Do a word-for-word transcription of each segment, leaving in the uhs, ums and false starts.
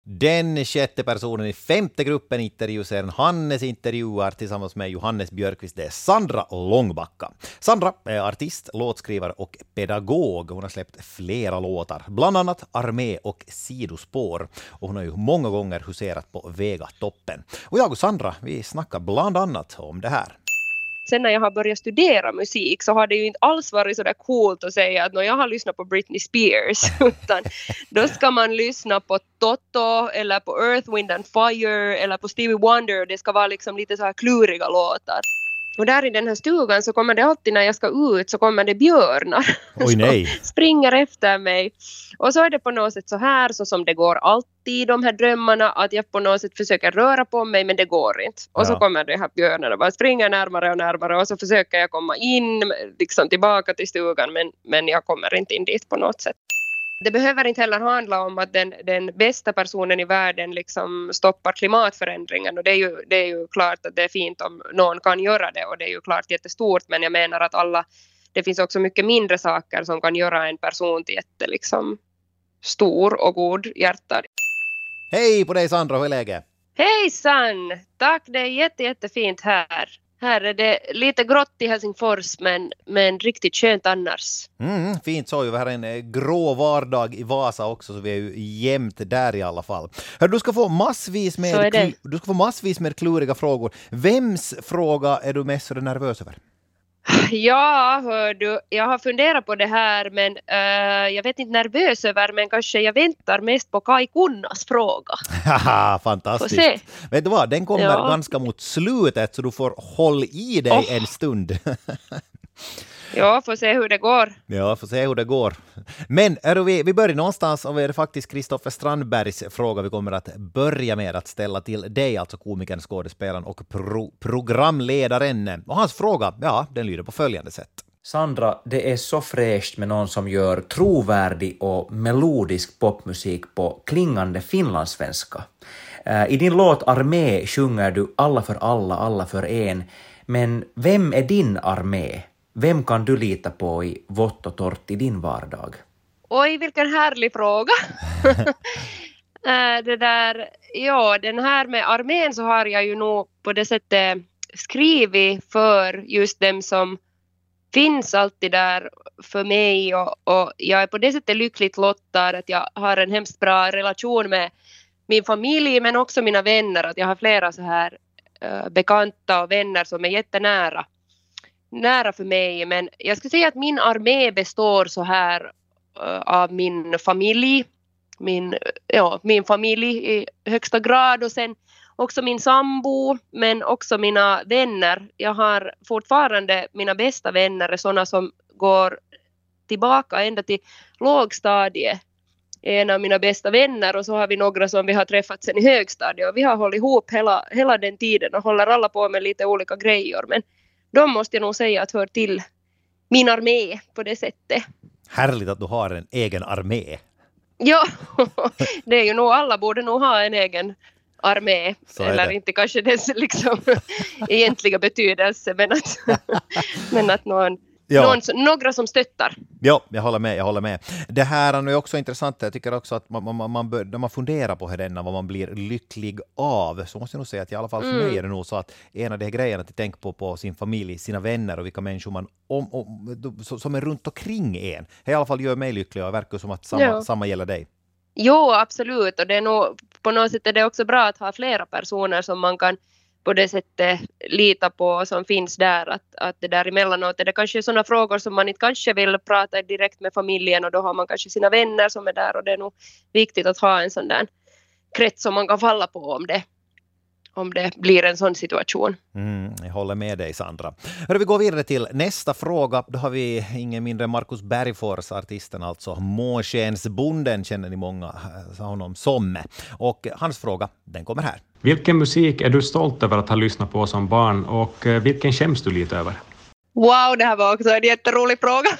Den sjätte personen i femte gruppen intervjuserien Hannes intervjuar tillsammans med Johannes Björkqvist. Det är Sandra Långbacka. Sandra är artist, låtskrivare och pedagog. Hon har släppt flera låtar, bland annat Armé och Sidospår. Och hon har ju många gånger huserat på Vegatoppen. Och jag och Sandra, vi snackar bland annat om det här. Sen när jag har börjat studera musik så har det ju inte alls varit så där coolt att säga att när jag har lyssnat på Britney Spears, utan då ska man lyssna på Toto eller på Earth, Wind and Fire eller på Stevie Wonder. Det ska vara liksom lite så här kluriga låtar. Och där i den här stugan så kommer det alltid när jag ska ut så kommer det björnar. Oj, nej. Springer efter mig. Och så är det på något sätt så här så som det går alltid de här drömmarna att jag på något sätt försöker röra på mig men det går inte. Och ja. Så kommer det här björnarna bara springer närmare och närmare och så försöker jag komma in liksom tillbaka till stugan men, men jag kommer inte in dit på något sätt. Det behöver inte heller handla om att den, den bästa personen i världen liksom stoppar klimatförändringen och det är, ju, det är ju klart att det är fint om någon kan göra det och det är ju klart jättestort men jag menar att alla, det finns också mycket mindre saker som kan göra en person till jätte liksom stor och god hjärta. Hej på dig Sandra, hur är läget? Hejsan! Tack, det är jätte, jättefint här. Här är det lite grått i Helsingfors men, men riktigt skönt annars. Mm, fint så ju. Vi har en grå vardag i Vasa också så vi är ju jämnt där i alla fall. Hör, du ska få massvis med kl- du ska få massvis med kluriga frågor. Vems fråga är du mest nervös över? Ja, hör du, jag har funderat på det här men uh, jag vet inte nervös över men kanske jag väntar mest på Kai Kunnas fråga. Haha, fantastiskt. Vet du vad, den kommer ja. ganska mot slutet så du får håll i dig oh. en stund. Ja, får se hur det går. Ja, får se hur det går. Men är vi, vi börjar någonstans och det är faktiskt Kristoffer Strandbergs fråga vi kommer att börja med att ställa till dig, alltså komikern, skådespelaren och pro- programledaren. Och hans fråga, ja, den lyder på följande sätt. Sandra, det är så fräscht med någon som gör trovärdig och melodisk popmusik på klingande finlandssvenska. I din låt Armé sjunger du alla för alla, alla för en. Men vem är din armé? Vem kan du lita på i vått och torrt i din vardag? Oj, vilken härlig fråga. det där, ja, den här med armén så har jag ju nog på det sättet skrivit för just dem som finns alltid där för mig. Och, och jag är på det sättet lyckligt lottad att jag har en hemskt bra relation med min familj men också mina vänner. Att jag har flera så här uh, bekanta och vänner som är jättenära. nära för mig, men jag skulle säga att min armé består så här uh, av min familj, min, ja, min familj i högsta grad och sen också min sambo, men också mina vänner. Jag har fortfarande mina bästa vänner, sådana som går tillbaka ända till lågstadiet. En av mina bästa vänner och så har vi några som vi har träffat sen i högstadiet och vi har hållit ihop hela, hela den tiden och håller alla på med lite olika grejer, men de måste jag nog säga att hör till min armé på det sättet. Härligt att du har en egen armé. Ja, det är ju nog, alla borde nog ha en egen armé. Eller det. Inte kanske dess liksom egentliga betydelse, men att, men att någon, ja. någon, några som stöttar. Ja, jag håller med, jag håller med. Det här är också intressant. Jag tycker också att man, man, man bör, när man funderar på hur vad man blir lycklig av, så måste jag nog säga att i alla fall för mm. mig är det nog så att en av de här grejerna att tänka på på sin familj, sina vänner och vilka människor man om, om, som är runt omkring en. Det i alla fall gör mig lycklig och verkar som att samma, ja. samma gäller dig. Jo, absolut. Och det är nog, på något sätt är det också bra att ha flera personer som man kan på det sättet lita på som finns där. Att, att det där emellanåt är det kanske sådana frågor som man inte kanske vill prata direkt med familjen och då har man kanske sina vänner som är där och det är nog viktigt att ha en sån där krets som man kan falla på om det, om det blir en sån situation. Mm, jag håller med dig, Sandra. Hörru, vi går vidare till nästa fråga. Då har vi ingen mindre än Markus Bergfors, artisten alltså. Månskensbonden känner ni många honom som. Och hans fråga, den kommer här. Vilken musik är du stolt över att ha lyssnat på som barn och vilken skäms du lite över? Wow, det här var också en jätterolig fråga.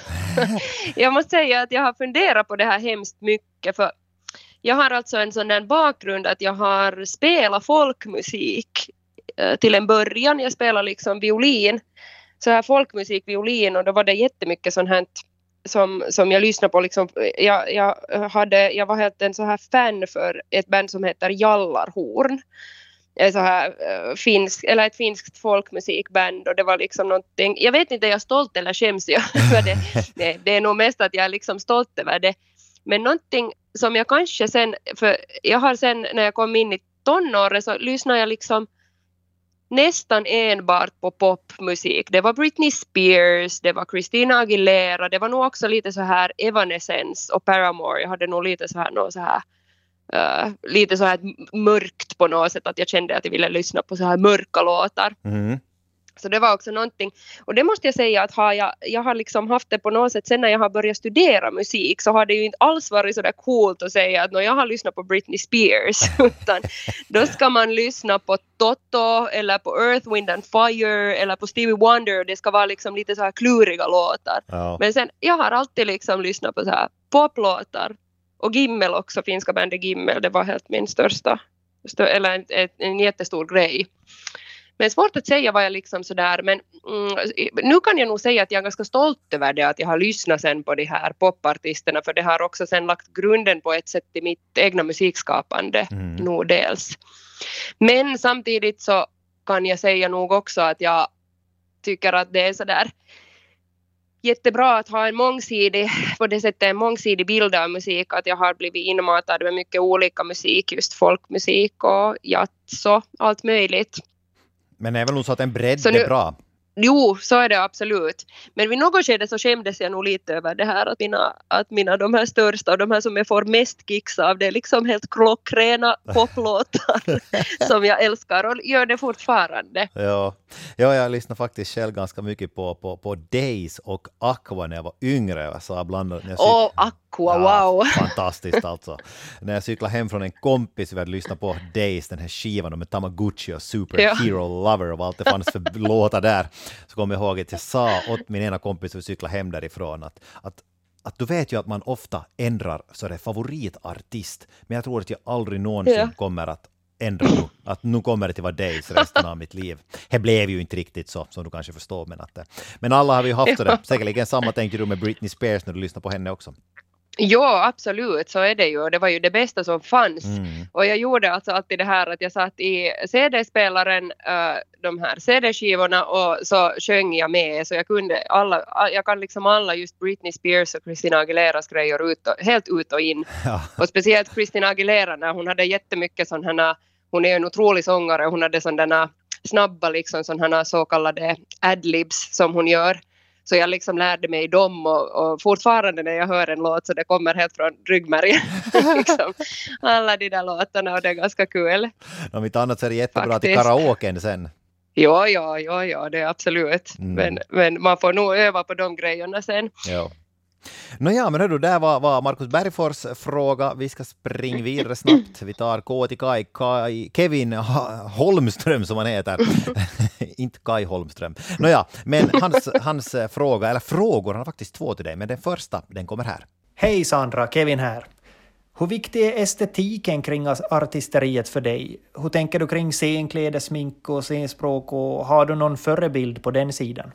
Jag måste säga att jag har funderat på det här hemskt mycket, för jag har alltså en sån där bakgrund att jag har spelat folkmusik eh, till en början. Jag spelar liksom violin, så här folkmusik, violin, och då var det jättemycket sån här som, som jag lyssnar på. Liksom, jag, jag, hade, jag var helt en så här fan för ett band som heter Jallarhorn. Så här, uh, finsk, eller ett finskt folkmusikband, och det var liksom någonting, jag vet inte, jag är stolt eller skäms jag över det. det. Det är nog mest att jag är liksom stolt över det. Men någonting som jag kanske sen, för jag har sen när jag kom in i tonåren så lyssnade jag liksom nästan enbart på popmusik. Det var Britney Spears, det var Christina Aguilera, det var nog också lite så här Evanescence och Paramore. Jag hade nog lite så här, något så här uh, lite så här mörkt på något sätt, att jag kände att jag ville lyssna på så här mörka låtar. Mm. Så det var också någonting. Och det måste jag säga att har jag, jag har liksom haft det på något sätt sen när jag har börjat studera musik, så har det ju inte alls varit så där coolt att säga att jag har lyssnat på Britney Spears. Utan då ska man lyssna på Toto eller på Earth, Wind and Fire eller på Stevie Wonder. Det ska vara liksom lite så här kluriga låtar. Ja. Men sen, jag har alltid liksom lyssnat på så här poplåtar. Och Gimmel också, finska bandet Gimmel. Det var helt min största, stö, eller en, en, en jättestor grej. Men svårt att säga vad jag liksom sådär, men mm, nu kan jag nog säga att jag är ganska stolt över det, att jag har lyssnat sen på de här popartisterna, för det har också sen lagt grunden på ett sätt i mitt egna musikskapande, mm. nog dels. Men samtidigt så kan jag säga nog också att jag tycker att det är sådär jättebra att ha en mångsidig, på det sättet en mångsidig bild av musik, att jag har blivit inmatad med mycket olika musik, just folkmusik och jazz och allt möjligt. Men det är väl nog så att en bredd nu, är bra? Jo, så är det absolut. Men vid något skede så skämdes jag nog lite över det här, att mina, att mina de här största och de här som jag får mest kicks av, det är liksom helt klockrena poplåtar som jag älskar och gör det fortfarande. Ja, ja jag lyssnar faktiskt själv ganska mycket på, på, på Days och Aqua när jag var yngre. Jag sa bland, Åh, oh, Aqua, ja, wow! Fantastiskt alltså. När jag cyklade hem från en kompis, vi hade lyssnat på Days, den här skivan med Tamagotchi och Super ja. Hero Lover och allt det fanns för låtar där. Så kom jag ihåg att jag sa åt min ena kompis att cykla hem därifrån att, att, att du vet ju att man ofta ändrar så det favoritartist, men jag tror att jag aldrig någonsin ja. kommer att ändra nu. Att nu kommer det till vara Days resten av mitt liv. Det blev ju inte riktigt så, som du kanske förstår. Men, att, men alla har vi haft det. Säkerligen samma tänker du med Britney Spears när du lyssnar på henne också. Ja, absolut, så är det ju. Det var ju det bästa som fanns. Mm. Och jag gjorde alltså alltid det här att jag satt i C D-spelaren, uh, de här C D-skivorna, och så sjöng jag med. Så jag kunde alla, jag kan liksom alla just Britney Spears och Christina Aguileras grejer ut och, helt ut och in. Ja. Och speciellt Christina Aguilera, när hon hade jättemycket sådana, hon är en otrolig sångare, hon hade sådana snabba liksom sådana så kallade adlibs som hon gör. Så jag liksom lärde mig dem och, och fortfarande när jag hör en låt så det kommer helt från ryggmärgen. liksom, alla de där låtarna, och det är ganska kul. Om inte annat så är det jättebra Faktiskt. Till karaoken sen. Ja, ja, ja, ja, det är absolut. Mm. Men, men man får nog öva på de grejerna sen. Ja. Nåja, men hördu, där var, var Markus Bergfors fråga. Vi ska springa vidare snabbt. Vi tar K till Kai, Kai Kevin Holmström som han heter. Inte Kai Holmström. Nåja, men hans, hans fråga, eller frågor, han har faktiskt två till dig. Men den första, den kommer här. Hej Sandra, Kevin här. Hur viktig är estetiken kring artisteriet för dig? Hur tänker du kring scenkläder, smink och scenspråk, och har du någon förebild på den sidan?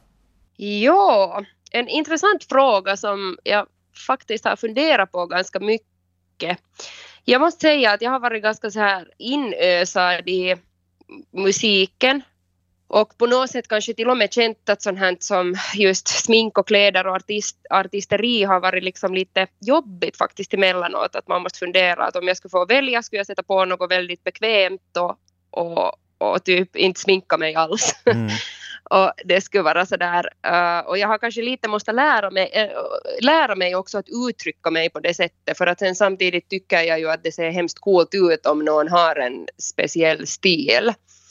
Ja, en intressant fråga som jag faktiskt har funderat på ganska mycket. Jag måste säga att jag har varit ganska så här inösad i musiken. Och på något sätt kanske till och med känt att sånt här som just smink och kläder och artist, artisteri har varit liksom lite jobbigt faktiskt emellanåt. Att man måste fundera att om jag skulle få välja skulle jag sätta på något väldigt bekvämt och, och, och typ inte sminka mig alls. Mm. Och det skulle vara sådär. Uh, och jag har kanske lite måste lära mig, uh, lära mig också att uttrycka mig på det sättet. För att sen samtidigt tycker jag ju att det ser hemskt coolt ut om någon har en speciell stil.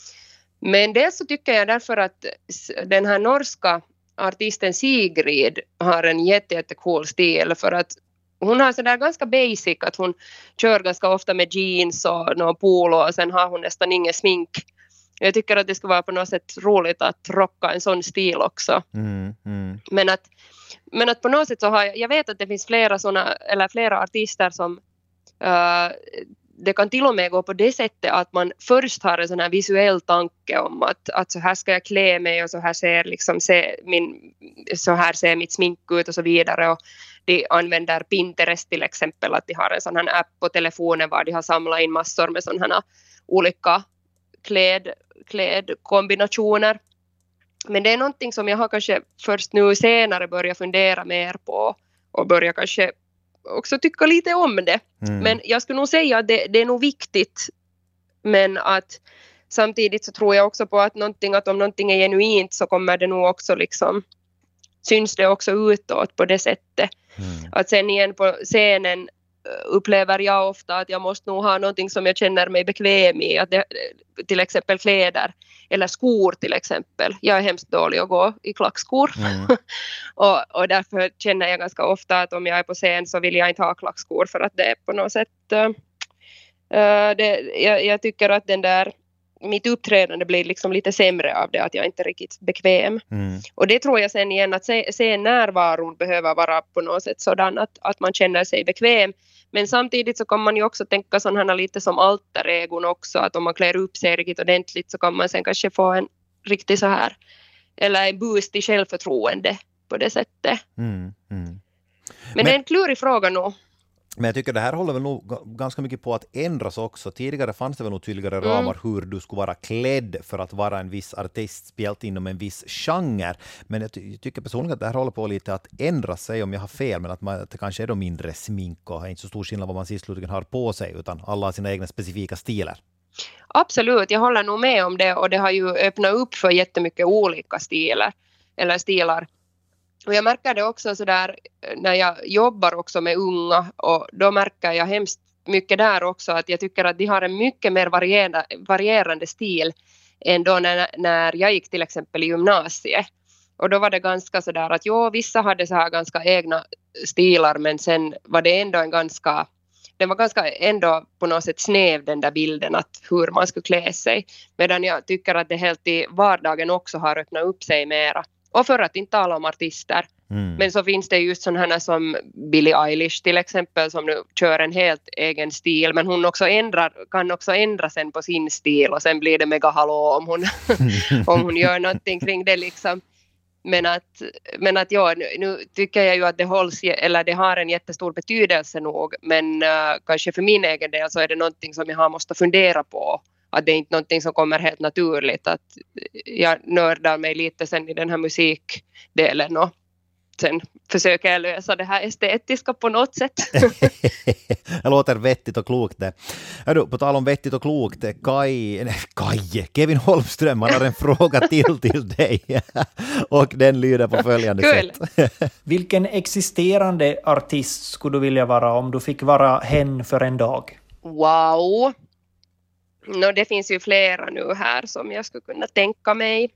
Men dels så tycker jag därför att den här norska artisten Sigrid har en jätte, jätte cool stil. För att hon har sådär ganska basic, att hon kör ganska ofta med jeans och någon polo, och sen har hon nästan ingen smink. Jag tycker att det skulle vara på något sätt roligt att rocka en sån stil också. Mm, mm. Men, att, men att på något sätt så har jag, jag vet att det finns flera såna, eller flera artister som uh, det kan till och med gå på det sättet att man först har en sån här visuell tanke om att, att så här ska jag klä mig och så här ser, liksom, se min, så här ser mitt smink ut och så vidare. Och de använder Pinterest till exempel, att de har en sån här app på telefonen var de har samlat in massor med sådana här olika kläd, klädkombinationer. Men det är någonting som jag har kanske först nu senare börjat fundera mer på och börja kanske också tycka lite om det. Mm. Men jag skulle nog säga att det, det är nog viktigt, men att samtidigt så tror jag också på att, någonting, att om någonting är genuint så kommer det nog också liksom, syns det också utåt på det sättet. Mm. Att sen igen på scenen upplever jag ofta att jag måste nog ha någonting som jag känner mig bekväm i, att det, till exempel kläder eller skor till exempel. Jag är hemskt dålig att gå i klackskor. Mm. och, och därför känner jag ganska ofta att om jag är på scen så vill jag inte ha klackskor, för att det är på något sätt uh, det, jag, jag tycker att den där mitt uppträdande blir liksom lite sämre av det, att jag inte är riktigt bekväm. Mm. Och det tror jag sen igen att se, se närvaron behöver vara på något sätt sådan att, att man känner sig bekväm. Men samtidigt så kan man ju också tänka sådana lite som alter-egon också, att om man klär upp sig riktigt ordentligt så kan man sen kanske få en riktig så här, eller en boost i självförtroende på det sättet. Mm. Mm. Men, Men det är en klurig fråga nog. Men jag tycker det här håller väl nog ganska mycket på att ändras också. Tidigare fanns det väl nog tydligare mm. ramar hur du skulle vara klädd för att vara en viss artist, spelt inom en viss genre. Men jag, ty- jag tycker personligen att det här håller på lite att ändra sig, om jag har fel, men att, man, att det kanske är då mindre smink och inte så stor skillnad vad man slutligen har på sig, utan alla har sina egna specifika stilar. Absolut, jag håller nog med om det, och det har ju öppnat upp för jättemycket olika stilar eller stilar. Och jag märker det också så där när jag jobbar också med unga, och då märker jag hemskt mycket där också att jag tycker att de har en mycket mer varierande, varierande stil än då när, när jag gick till exempel i gymnasiet. Och då var det ganska så där att jo, vissa hade så här ganska egna stilar, men sen var det ändå en ganska, det var ganska ändå på något sätt snäv den där bilden att hur man skulle klä sig. Medan jag tycker att det helt i vardagen också har öppnat upp sig mera. Och för att inte tala om artister. Mm. Men så finns det just sådana som Billie Eilish till exempel, som nu kör en helt egen stil. Men hon också ändrar, kan också ändra sen på sin stil, och sen blir det mega hallå om hon, om hon gör någonting kring det liksom. Men att, men att ja, nu, nu tycker jag ju att det hålls, eller det har en jättestor betydelse nog. Men uh, kanske för min egen del så är det någonting som jag har måste fundera på. Att det är inte någonting som kommer helt naturligt. Att jag nördar mig lite sen i den här musikdelen, och sen försöker jag lösa det här estetiska på något sätt. Det låter vettigt och klokt det. Hörru, på tal om vettigt och klokt, Kaj, nej, Kaj, Kevin Holmström, han har en fråga till till dig. Och den lyder på följande Kul. sätt. Vilken existerande artist skulle du vilja vara om du fick vara hen för en dag? Wow. No, det finns ju flera nu här som jag skulle kunna tänka mig.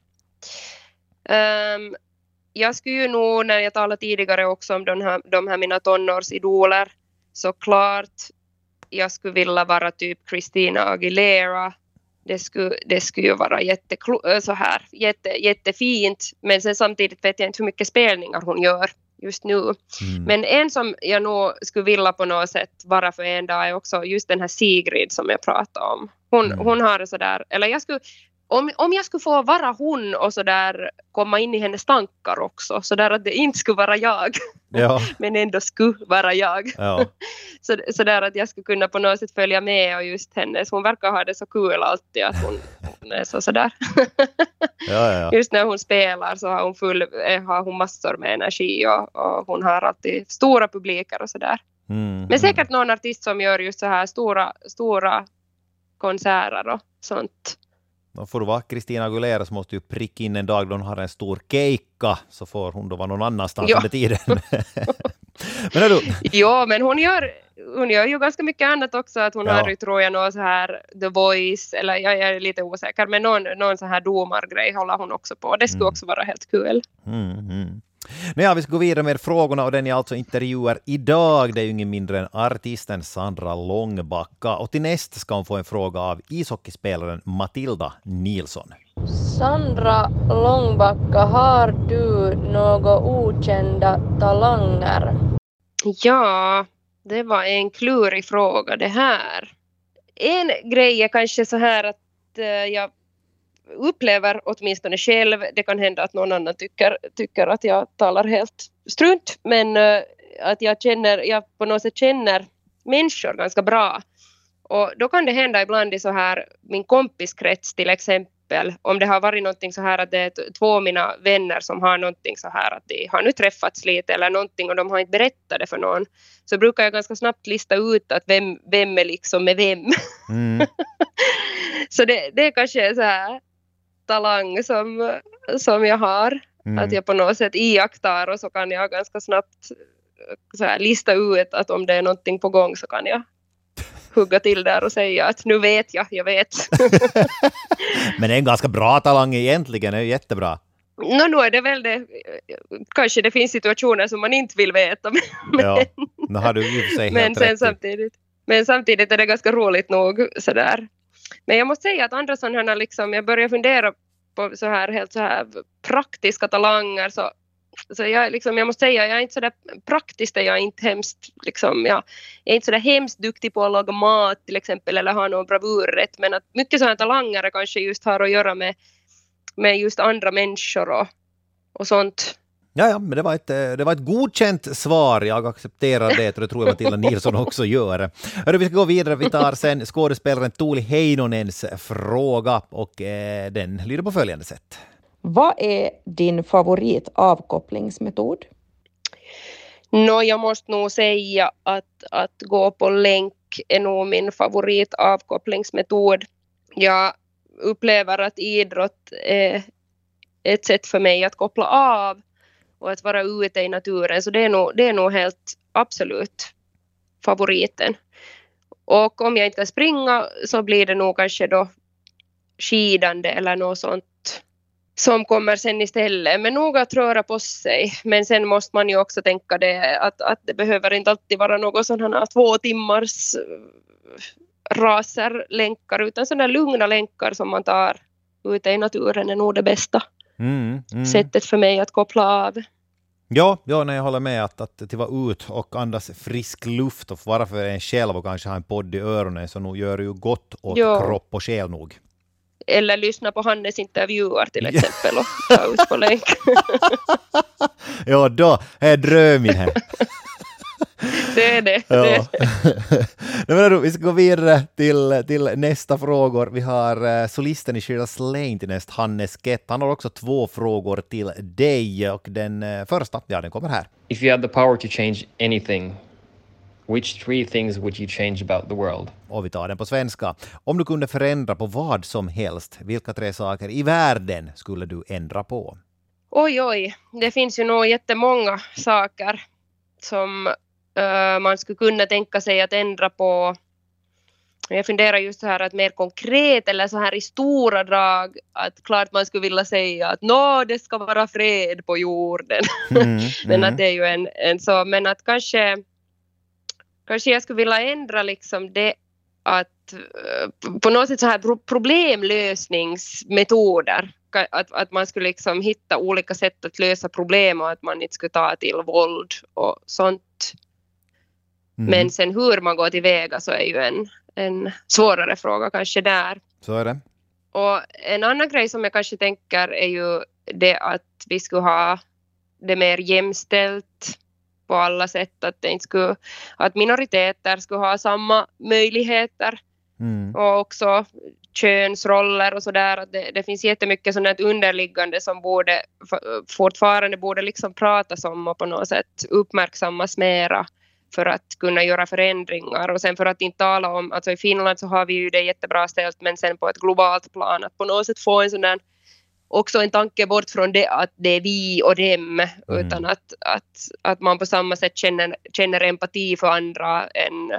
Um, jag skulle ju nog, när jag talade tidigare också om de här, de här mina tonårsidoler, så klart jag skulle vilja vara typ Christina Aguilera. Det skulle, det skulle ju vara jätteklo- så här, jätte, jättefint, men sen samtidigt vet jag inte hur mycket spelningar hon gör just nu. Mm. Men en som jag nog skulle vilja på något sätt vara för en dag är också just den här Sigrid som jag pratade om. Hon, mm. hon har så där, eller jag skulle, om, om jag skulle få vara hon och så där komma in i hennes tankar också, så där att det inte skulle vara jag, ja. Men ändå skulle vara jag. Ja. så, så där att jag skulle kunna på något sätt följa med, och just hennes, hon verkar ha det så kul alltid att hon, hon är så sådär. ja, ja. Just när hon spelar så har hon, full, har hon massor med energi, och, och hon har alltid stora publiker och sådär. Mm, Men säkert någon artist som gör just så här stora, stora konserter och sånt. Då får du vara Christina Aguilera, så måste ju pricka in en dag då hon har en stor keikka, så får hon då vara någon annanstans under tiden. men är du... Ja, men hon gör, hon gör ju ganska mycket annat också. Att hon ja. har ju, tror jag, någon så här The Voice, eller jag är lite osäker, men någon, någon så här domargrej håller hon också på. Det skulle mm. också vara helt kul. Mm, mm. Nu ja, vi ska gå vidare med frågorna, och den jag alltså intervjuar idag, det är ju ingen mindre än artisten Sandra Långbacka, och till nästa ska hon få en fråga av ishockeyspelaren Matilda Nilsson. Sandra Långbacka, har du några okända talanger? Ja, det var en klurig fråga det här. en grej är kanske så här att uh, jag upplever åtminstone själv, det kan hända att någon annan tycker, tycker att jag talar helt strunt, men uh, att jag känner, jag på något sätt känner människor ganska bra. Och då kan det hända ibland i så här min kompiskrets till exempel, om det har varit någonting så här att det är två av mina vänner som har någonting så här att de har nu träffats lite eller någonting och de har inte berättat det för någon, så brukar jag ganska snabbt lista ut att vem, vem är liksom med vem. Mm. Så det, det är kanske så här talang som, som jag har, mm. att jag på något sätt iakttar och så kan jag ganska snabbt så här lista ut att om det är någonting på gång så kan jag hugga till där och säga att nu vet jag, jag vet. Men det är en ganska bra talang egentligen, det är jättebra. Nå, nu är det väl det, kanske det finns situationer som man inte vill veta. Men, ja, nu har du i och för sig men helt sen rätt. samtidigt, men samtidigt är det ganska roligt nog sådär. Men jag måste säga att andra sådana liksom, jag börjar fundera på så här helt så här praktiska talanger så Så jag, liksom, jag måste säga, jag är inte så där praktiskt, jag är inte hemskt, liksom, jag är inte så där hemskt duktig på att laga mat till exempel eller ha någon bravurrätt, men att mycket sådana talanger kanske just har att göra med, med just andra människor och, och sånt. Ja, ja, men det var, ett, det var ett godkänt svar. Jag accepterar det och det tror jag Matilda Nilsson också gör. Hörru, vi ska gå vidare. Vi tar sen skådespelaren Tuuli Heinonens fråga och eh, den lyder på följande sätt. Vad är din favoritavkopplingsmetod? Nå, jag måste nog säga att, att gå på länk är nog min favoritavkopplingsmetod. Jag upplever att idrott är ett sätt för mig att koppla av och att vara ute i naturen. Så det är nog, det är nog helt absolut favoriten. Och om jag inte kan springa så blir det nog kanske då skidande eller något sånt som kommer sen istället. Men nog att röra på sig. Men sen måste man ju också tänka det att, att det behöver inte alltid vara något sådana två timmars raserlänkar utan sådana lugna länkar som man tar ute i naturen är nog det bästa mm, mm. sättet för mig att koppla av. Ja, ja när jag håller med att, att till vara ut och andas frisk luft och vara för en själv och kanske ha en podd i öronen så nog gör det ju gott åt jo. kropp och själ nog. Eller lyssna på Hannes intervjuer till exempel och ta ut på länk. Ja, då är drömmen här. Det är det. Ja. det, är det. Nu, vi ska gå vidare till, till nästa frågor. Vi har uh, solisten i Shirley's Lane till näst, Hannes Kett. Han har också två frågor till dig och den uh, första, ja den kommer här. If you had the power to change anything, which three things would you change about the world? Och vi tar den på svenska. Om du kunde förändra på vad som helst, vilka tre saker i världen skulle du ändra på? Oj, oj. Det finns ju nog jättemånga saker som uh, man skulle kunna tänka sig att ändra på. Jag funderar just så här att mer konkret eller så här i stora drag att klart man skulle vilja säga att nå, det ska vara fred på jorden. Mm, men mm. att det är ju en, en så, men att kanske kanske jag skulle vilja ändra liksom det att på något sätt så här problemlösningsmetoder. Att, att man skulle liksom hitta olika sätt att lösa problem och att man inte skulle ta till våld och sånt. Mm. Men sen hur man går tillväga så är ju en, en svårare fråga kanske där. Så är det. Och en annan grej som jag kanske tänker är ju det att vi skulle ha det mer jämställt på alla sätt, att, det inte skulle, att minoriteter skulle ha samma möjligheter mm. och också könsroller och sådär. Det, det finns jättemycket sådant underliggande som borde, fortfarande borde liksom pratas om och på något sätt uppmärksammas mera för att kunna göra förändringar. Och sen för att inte tala om, alltså i Finland så har vi ju det jättebra ställt, men sen på ett globalt plan att på något sätt få en sån där också en tanke bort från det att det är vi och dem, mm. utan att, att, att man på samma sätt känner, känner empati för andra än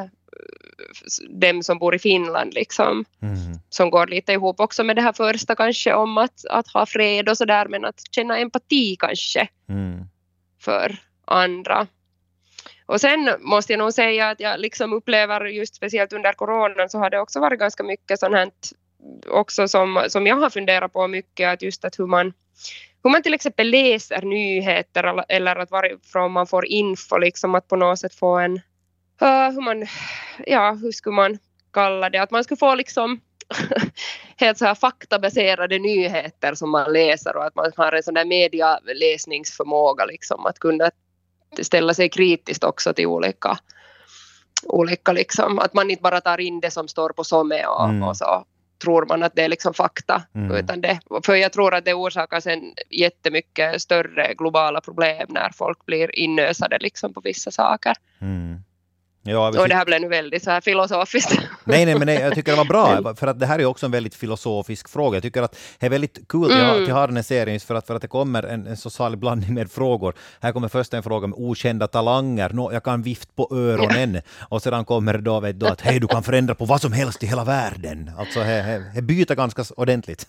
dem som bor i Finland liksom. Mm. Som går lite ihop också med det här första kanske om att, att ha fred och sådär, men att känna empati kanske mm. för andra. Och sen måste jag nog säga att jag liksom upplever just speciellt under coronan så har det också varit ganska mycket sånt här också som, som jag har funderat på mycket, att just att hur man, hur man till exempel läser nyheter eller, eller att varifrån man får info, liksom att på något sätt få en, uh, hur man, ja, hur skulle man kalla det, att man skulle få liksom helt så här faktabaserade nyheter som man läser och att man har en sån där medialäsningsförmåga liksom, att kunna ställa sig kritiskt också till olika olika liksom, att man inte bara tar in det som står på Some och, mm. och så tror man att det är liksom fakta, mm. utan det, för jag tror att det orsakar sen jättemycket större globala problem när folk blir inösade liksom på vissa saker. Mm. Ja, och det här blev nu väldigt så här filosofiskt. Nej, nej, men nej, jag tycker det var bra, för att det här är också en väldigt filosofisk fråga. Jag tycker att det är väldigt kul att mm. jag har den här serien för att, för att det kommer en, en så salig blandning med frågor. Här kommer först en fråga om okända talanger. Nå, jag kan vift på öronen. Ja. Och sedan kommer det då, vet du, att hej, du kan förändra på vad som helst i hela världen. Alltså, det byter ganska ordentligt.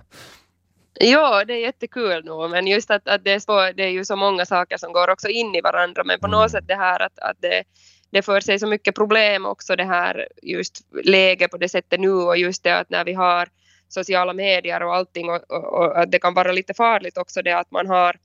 Ja, det är jättekul nu, men just att, att det, är så, det är ju så många saker som går också in i varandra, men på mm. något sätt det här att, att det Det för sig så mycket problem också, det här just läge på det sättet nu, och just det att när vi har sociala medier och allting, och, och, och att det kan vara lite farligt också det att man har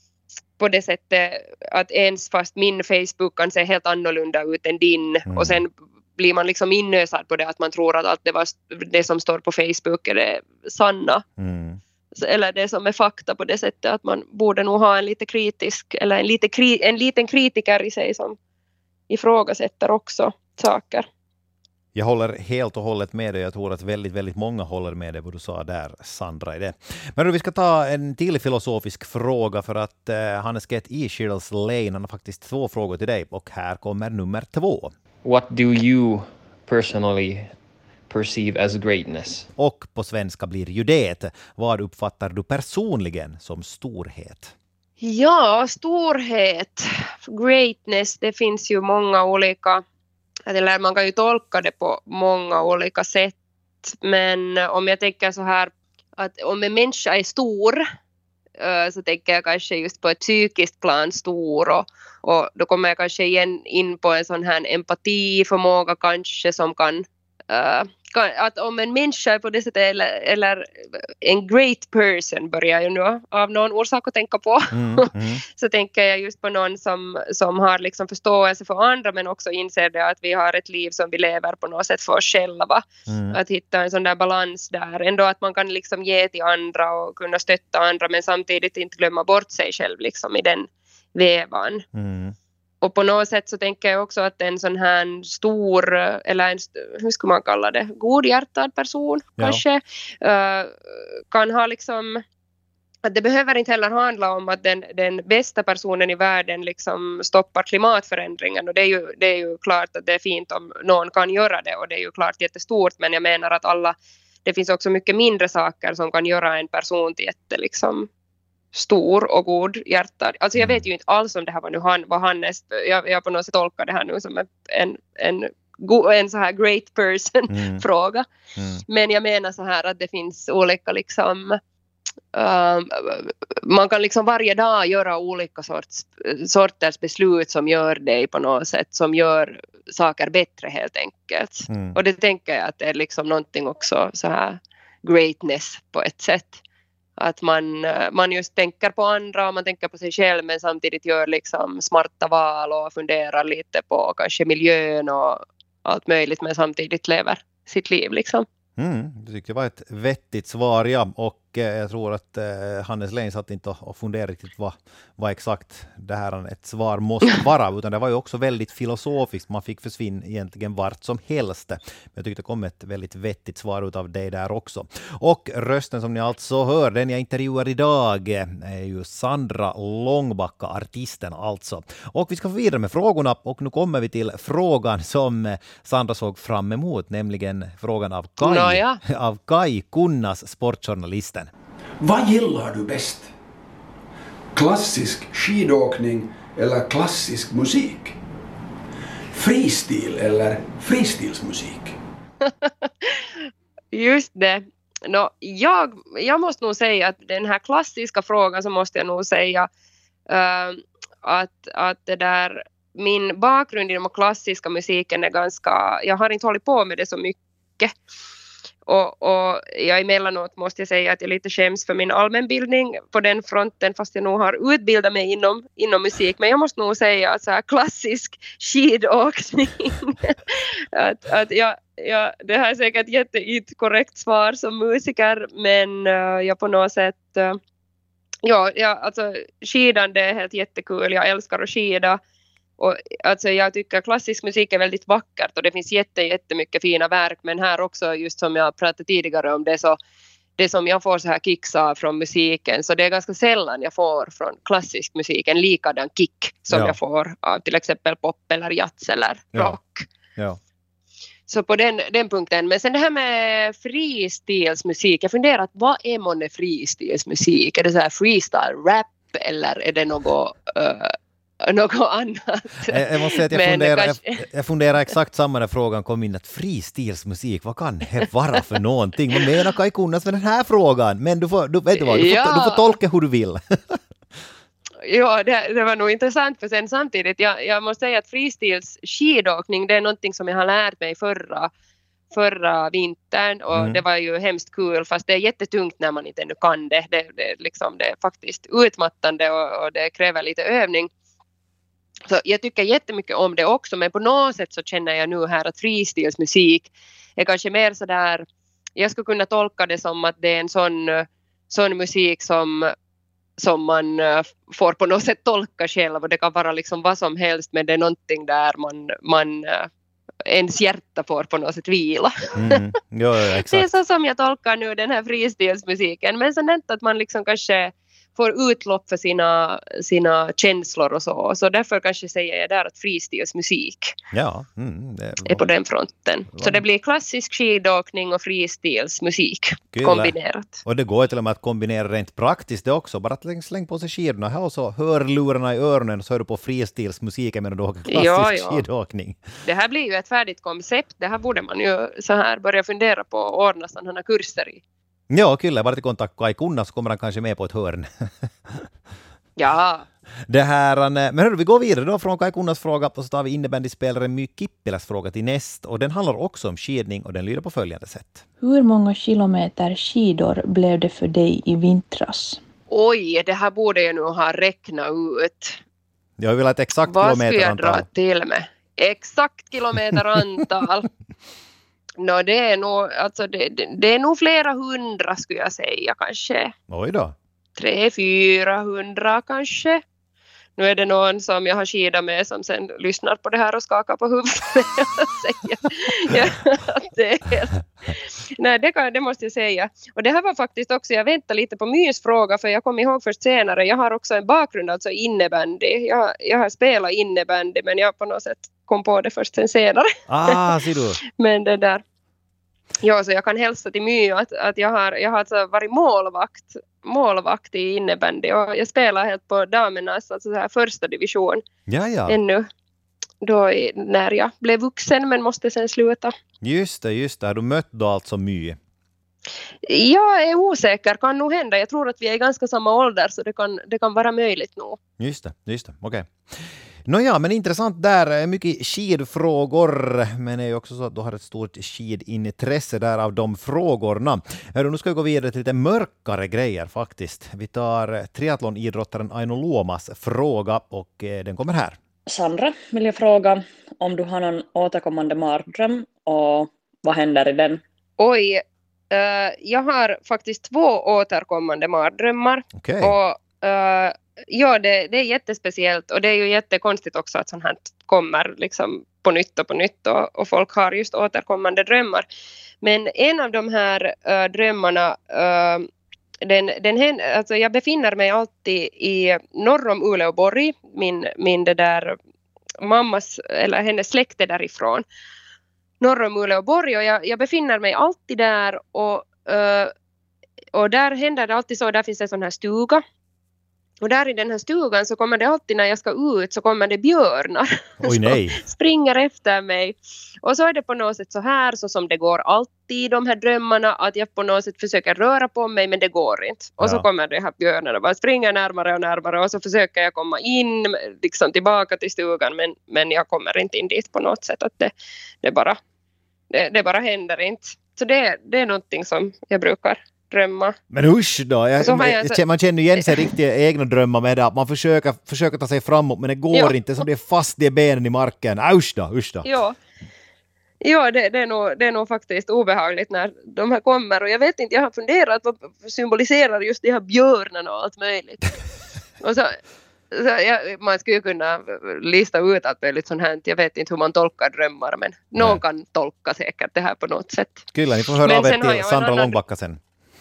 på det sättet att ens fast min Facebook kan se helt annorlunda ut än din, mm. och sen blir man liksom inösad på det att man tror att allt det, var, det som står på Facebook är det sanna. Mm. Eller det som är fakta, på det sättet att man borde nog ha en lite kritisk, eller en, lite kri, en liten kritiker i sig som ifrågasätter också saker. Jag håller helt och hållet med dig. Jag tror att väldigt, väldigt många håller med dig vad du sa där, Sandra, i det. Men vi ska ta en till filosofisk fråga, för att uh, Hannes Get i Shirl's Lane, han har faktiskt två frågor till dig, och här kommer nummer två. What do you personally perceive as greatness? Och på svenska blir ju det. Vad uppfattar du personligen som storhet? Ja, storhet, greatness, det finns ju många olika, eller man kan ju tolka det på många olika sätt, men om jag tänker så här att om en människa är stor, så tänker jag kanske just på ett psykiskt plan stor, och, och då kommer jag kanske igen in på en sån här empatiförmåga kanske som kan uh, att om en människa är på det sättet, eller, eller en great person börjar jag nu av någon orsak att tänka på. Mm, mm. Så tänker jag just på någon som, som har liksom förståelse för andra, men också inser det att vi har ett liv som vi lever på något sätt för oss själva. Mm. Att hitta en sån där balans där. Ändå att man kan liksom ge till andra och kunna stötta andra, men samtidigt inte glömma bort sig själv liksom i den vävan. Mm. Och på något sätt så tänker jag också att en sån här stor, eller en, hur ska man kalla det, godhjärtad person ja. kanske, uh, kan ha liksom, att det behöver inte heller handla om att den, den bästa personen i världen liksom stoppar klimatförändringen. Och det är, ju, det är ju klart att det är fint om någon kan göra det, och det är ju klart jättestort, men jag menar att alla, det finns också mycket mindre saker som kan göra en person till jätte liksom stor och god hjärtad. Alltså jag vet ju inte alls om det här var nu han, var Hannes, jag, jag på något sätt tolkar det här nu som en, en, en, en så här great person mm. fråga. Mm. Men jag menar så här att det finns olika liksom, um, man kan liksom varje dag göra olika sorts, sorters beslut som gör dig på något sätt, som gör saker bättre helt enkelt. Mm. Och det tänker jag att det är liksom någonting också så här greatness på ett sätt. Att man, man just tänker på andra och man tänker på sig själv, men samtidigt gör liksom smarta val och funderar lite på kanske miljön och allt möjligt, men samtidigt lever sitt liv liksom. Mm, det tycker jag var ett vettigt svar, ja. Och eh, jag tror att eh, Hannes Lane satt inte och, och funderade riktigt vad, vad exakt det här ett svar måste vara, utan det var ju också väldigt filosofiskt. Man fick försvinna egentligen vart som helst. Men jag tyckte det kom ett väldigt vettigt svar ut av dig där också. Och rösten som ni alltså hör, den jag intervjuar idag är ju Sandra Långbacka, artisten alltså. Och vi ska få vidare med frågorna, och nu kommer vi till frågan som Sandra såg fram emot, nämligen frågan av Kai. Ja. Av Kai Kunnas, sportjournalisten. Vad gillar du bäst? Klassisk skidåkning eller klassisk musik? Fristil eller fristilsmusik? Just det. No, jag, jag måste nog säga att den här klassiska frågan, så måste jag nog säga uh, att, att det där, min bakgrund i den klassiska musiken är ganska, jag har inte hållit på med det så mycket. Och, och jag emellanåt måste jag säga att jag lite skäms för min allmänbildning på den fronten, fast jag nog har utbildat mig inom, inom musik. Men jag måste nog säga att så här klassisk skidåkning, att, att jag, jag, det här är säkert jätte korrekt svar som musiker, men uh, jag på något sätt, uh, ja, ja, alltså skidande är helt jättekul, jag älskar att skida. Och alltså jag tycker klassisk musik är väldigt vackert och det finns jätte, jättemycket fina verk, men här också, just som jag pratade tidigare om, det, så, det som jag får så här kicks av från musiken, så det är ganska sällan jag får från klassisk musik en likadan kick som ja. jag får av till exempel pop eller jazz eller rock. Ja. Ja. Så på den, den punkten. Men sen det här med freestylesmusik, jag funderar att vad är månne freestylesmusik? Är det så här freestyle rap eller är det något... Uh, något annat. Jag, jag måste säga att jag, funderar, kanske... jag, jag funderar exakt samma när frågan kom in, att freestilsmusik, vad kan det vara för någonting? Vad menar Kaj Kunnas med den här frågan? Men du får, du, vet du vad, du, ja. får, du får tolka hur du vill. Ja, det, det var nog intressant, för sen samtidigt, jag, jag måste säga att freestils skidåkning, det är någonting som jag har lärt mig förra förra vintern och mm. det var ju hemskt kul, fast det är jättetungt när man inte ännu kan det. Det, det, liksom, det är faktiskt utmattande och, och det kräver lite övning. Så jag tycker jättemycket om det också, men på något sätt så känner jag nu här att freestylsmusik är kanske mer sådär, jag skulle kunna tolka det som att det är en sån, sån musik som, som man får på något sätt tolka själv, och det kan vara liksom vad som helst, men det är någonting där man, man ens hjärta får på något sätt vila. Mm. Jo, exakt. Det är så som jag tolkar nu den här freestylsmusiken, men sen att man liksom kanske får utlopp för sina, sina känslor och så. Så därför kanske säger jag där att freestylsmusik ja, mm, det är på den fronten. Så det blir klassisk skidåkning och freestylsmusik kombinerat. Och det går till och med att kombinera rent praktiskt det också. Bara att släng på sig skidorna här och så hör lurarna i öronen och så hör du på freestylsmusiken medan du åker klassisk ja, ja. skidåkning. Det här blir ju ett färdigt koncept. Det här borde man ju så här börja fundera på och ordna sådana kurser i. Ja, kyllä. Bara till kontakt Kaj Kunnas så kommer han kanske med på ett hörn. Ja. Det här, men hörru, vi går vidare då från Kaj Kunnas fråga och så tar vi innebandyspelaren My Kippiläs fråga till näst. Och den handlar också om skidning och den lyder på följande sätt. Hur många kilometer skidor blev det för dig i vintras? Oj, det här borde jag nu ha räknat ut. Jag vill ha ett exakt Vad kilometerantal. Vad skulle jag dra till med? Exakt kilometerantal. No, det är nog, alltså det, det, det är nog flera hundra skulle jag säga kanske. Oj då. Tre, fyra hundra kanske. Nu är det någon som jag har skidat med som sen lyssnar på det här och skakar på huvudet. ja, det är, nej, det, kan, det måste jag säga. Och det här var faktiskt också, jag väntar lite på Mys fråga, för jag kom ihåg först senare. Jag har också en bakgrund, alltså innebandy. Jag, jag har spelat innebandy, men jag på något sätt kom på det först sen senare. Ah, ser du. Men det där. Ja, så jag kan hälsa till My att, att jag har, jag har alltså varit målvakt, målvakt i innebandy och jag spelar helt på damernas, alltså så här första division. Ja, ja. Ännu då i, när jag blev vuxen, men måste sen sluta. Just det, just det. Har du mött då alltså My? Jag är osäker, kan nog hända. Jag tror att vi är i ganska samma ålder, så det kan, det kan vara möjligt nog. Just det, just det. Okej. Okay. Nåja, men intressant där. Mycket skidfrågor, men det är ju också så att du har ett stort skidintresse där av de frågorna. Hörru, nu ska vi gå vidare till lite mörkare grejer faktiskt. Vi tar triathlonidrottaren Aino Luomas fråga och den kommer här. Sandra, vill jag fråga om du har någon återkommande mardröm och vad händer i den? Oj, uh, jag har faktiskt två återkommande mardrömmar. Okay. Och uh, ja, det, det är jättespeciellt och det är ju jättekonstigt också att sånt här kommer liksom på nytt och på nytt och, och folk har just återkommande drömmar. Men en av de här uh, drömmarna, uh, den, den, alltså jag befinner mig alltid i norr om Uleåborg, min, min det där mammas eller hennes släkte därifrån. Norr om Uleåborg och jag, jag befinner mig alltid där och, uh, och där händer det alltid så, där finns en sån här stuga. Och där i den här stugan så kommer det alltid när jag ska ut så kommer det björnar. Oj, nej. Springer efter mig. Och så är det på något sätt så här så som det går alltid i de här drömmarna att jag på något sätt försöker röra på mig men det går inte. Och ja. Så kommer det här björnarna och bara springer närmare och närmare och så försöker jag komma in liksom tillbaka till stugan men, men jag kommer inte in dit på något sätt. Att det, det, bara, det, det bara händer inte. så det, det är någonting som jag brukar drömma. Men usch då, jag, Så har jag så- man känner ju igen sig riktiga egna drömmar med det. Man försöker, försöker ta sig framåt, men det går Ja. inte, som det är fast i benen i marken. Usch då, usch då. Ja, ja det, det, är nog, det är nog faktiskt obehagligt när de här kommer. Och jag vet inte, jag har funderat vad symboliserar just de här björnarna och allt möjligt. Och så, så jag, man skulle ju kunna lista ut allt möjligt sånt här. Jag vet inte hur man tolkar drömmar, men någon Nej. kan tolka säkert det här på något sätt. Kyllä, ni får höra Men av er sen har till jag en Sandra annan- Långbacka sen.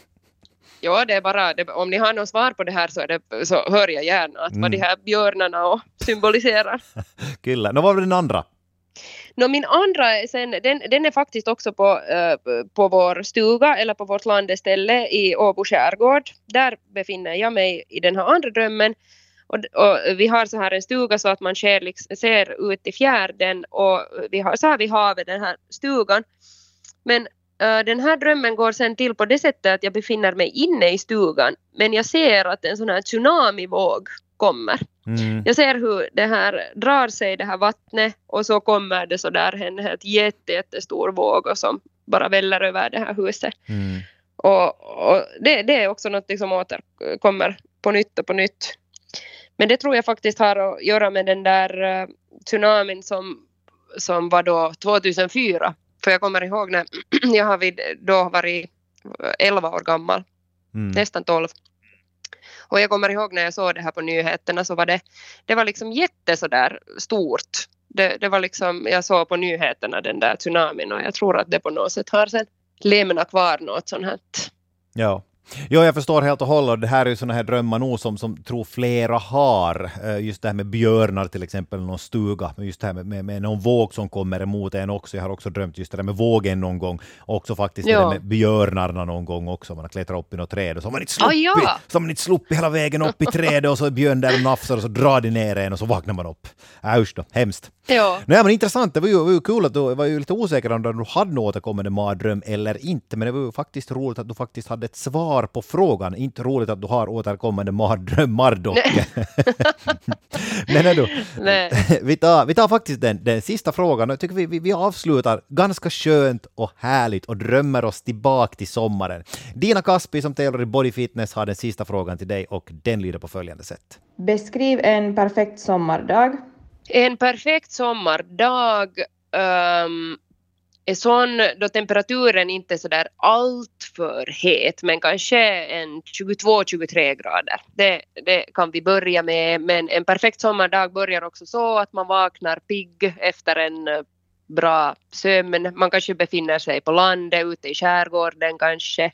Ja, det är bara, det, om ni har något svar på det här så, är det, så hör jag gärna att vad Mm. de här björnarna och symboliserar. Kyllä. Nå, vad var den andra? No, min andra är sen, den, den är faktiskt också på, eh, på vår stuga eller på vårt landeställe i Åbo skärgård. Där befinner jag mig i den här andra drömmen. Och, och vi har så här en stuga så att man ser, liksom, ser ut i fjärden och vi har, så har vi havet den här stugan. Men eh, den här drömmen går sen till på det sättet att jag befinner mig inne i stugan. Men jag ser att en sån här tsunamivåg kommer. Mm. Jag ser hur det här drar sig det här vattnet och så kommer det så där en helt jätte, jättestor våg och som bara väller över det här huset. Mm. Och, och det, det är också något som återkommer på nytt och på nytt. Men det tror jag faktiskt har att göra med den där uh, tsunamin som, som var då tjugohundrafyra. För jag kommer ihåg när jag har vid, då varit elva år gammal, Mm. nästan tolv. Och jag kommer ihåg när jag såg det här på nyheterna så var det, det var liksom jätte så där stort. Det, det var liksom, jag såg på nyheterna den där tsunamin och jag tror att det på något sätt har sen lämnat kvar något sånt här. Ja. Jo, jag förstår helt och hållet. Det här är ju såna här drömmar nog som, som tror flera har. Eh, Just det här med björnar till exempel, någon stuga. Men just det här med, med, med någon våg som kommer emot en också. Jag har också drömt just det där med vågen någon gång. Och också faktiskt Ja. det där med björnarna någon gång också. Man har klättrat upp i något träd och så har man inte sluppit, Ah, ja. så har man inte sluppit hela vägen upp i trädet och så är björn där och nafsar och så drar de ner en och så vaknar man upp. Äh, usch då, hemskt. Ja. Nej, men intressant. Det var ju, det var ju kul att du var ju lite osäker om du hade något återkommande mardröm eller inte. Men det var ju faktiskt roligt att du faktiskt hade ett svar på frågan. Inte roligt att du har återkommande mardrömmar dock. Men du, Nej. vi, tar, vi tar faktiskt den, den sista frågan. Jag tycker vi, vi, vi avslutar ganska skönt och härligt och drömmer oss tillbaka till sommaren. Dina Kaspi som tävlar i Body Fitness har den sista frågan till dig och den lyder på följande sätt. Beskriv en perfekt sommardag. En perfekt sommardag um, är sån då temperaturen inte är så där allt för het, men kanske en tjugotvå till tjugotre grader. Det, det kan vi börja med, men en perfekt sommardag börjar också så att man vaknar pigg efter en eh, bra sömn. Man kanske befinner sig på landet, ute i skärgården kanske.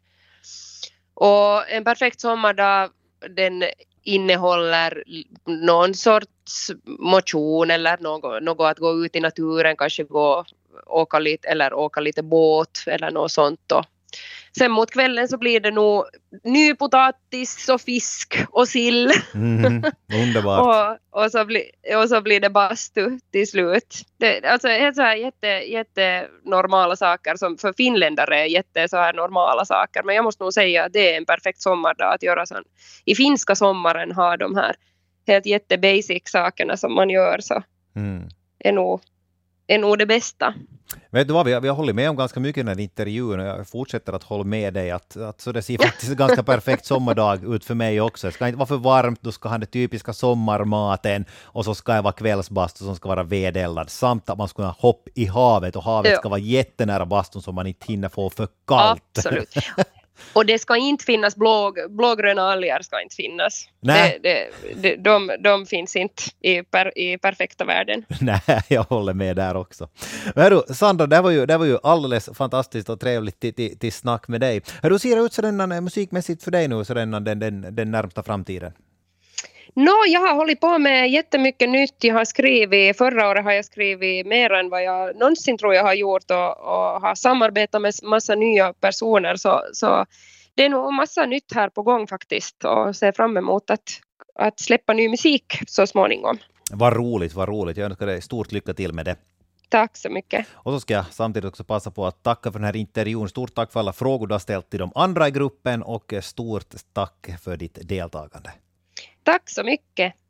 Och en perfekt sommardag, den innehåller någon sorts motion eller något, något att gå ut i naturen, kanske gå åka lite eller åka lite båt eller något sånt då. Sen mot kvällen så blir det nog ny potatis och fisk och sill. Mm, underbart. och, och, så blir, och så blir det bastu till slut. Det, alltså helt så här jätte, jätte normala saker som för finländare är jätte så här normala saker. Men jag måste nog säga att det är en perfekt sommardag att göra sån. I finska sommaren har de här helt jätte basic sakerna som man gör så Mm. är nog, är nog det bästa. Vet du vad, vi har, vi har hållit med om ganska mycket i den här intervjun och jag fortsätter att hålla med dig att, att så det ser faktiskt en ganska perfekt sommardag ut för mig också. Det ska inte vara för varmt, du ska ha den typiska sommarmaten och så ska det vara kvällsbastu som ska vara vedeldad samt att man ska kunna hoppa i havet och havet Ja. ska vara jättenära bastun så man inte hinner få för kallt. Absolut. Och det ska inte finnas blå, blågröna alger ska inte finnas. Nej. Det, det, det, de, de finns inte i, per, i perfekta världen. Nej, jag håller med där också. Men hörru, Sandra, det var ju, det var ju alldeles fantastiskt och trevligt till, till, till snack med dig. Hur ser det ut så den, musikmässigt för dig nu så den, den, den, den närmsta framtiden? Nå, jag har hållit på med jättemycket nytt. Jag har skrivit, förra året har jag skrivit mer än vad jag någonsin tror jag har gjort och, och har samarbetat med massa nya personer. Så, så det är nog massa nytt här på gång faktiskt och ser fram emot att, att släppa ny musik så småningom. Vad roligt, vad roligt. Jag önskar dig stort lycka till med det. Tack så mycket. Och så ska jag samtidigt också passa på att tacka för den här intervjun. Stort tack för alla frågor du har ställt till de andra i gruppen och stort tack för ditt deltagande. Tack så mycket.